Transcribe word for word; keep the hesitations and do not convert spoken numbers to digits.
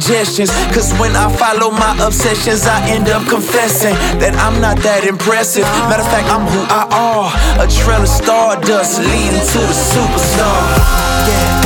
suggestions. Cause when I follow my obsessions, I end up confessing that I'm not that impressive. Matter of fact, I'm who I are, a trail of stardust leading to the superstar. Yeah.